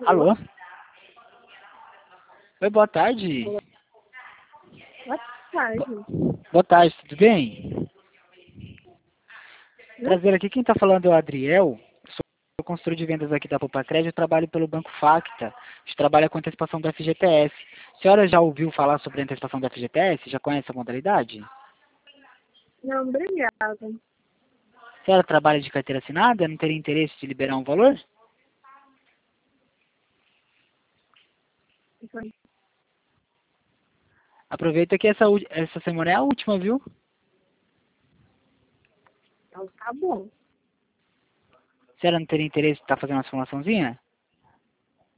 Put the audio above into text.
Alô? Oi, boa tarde. Boa tarde. Boa tarde, tudo bem? Prazer, aqui quem está falando é o Adriel. Sou consultor de vendas aqui da Popacred, eu trabalho pelo Banco Facta. A gente trabalha com antecipação da FGTS. A senhora já ouviu falar sobre a antecipação da FGTS? Já conhece a modalidade? Não, obrigada. A senhora trabalha de carteira assinada? Não teria interesse de liberar um valor? Aproveita que essa semana é a última, viu? Então tá bom. A senhora não teria interesse de estar fazendo uma simulaçãozinha?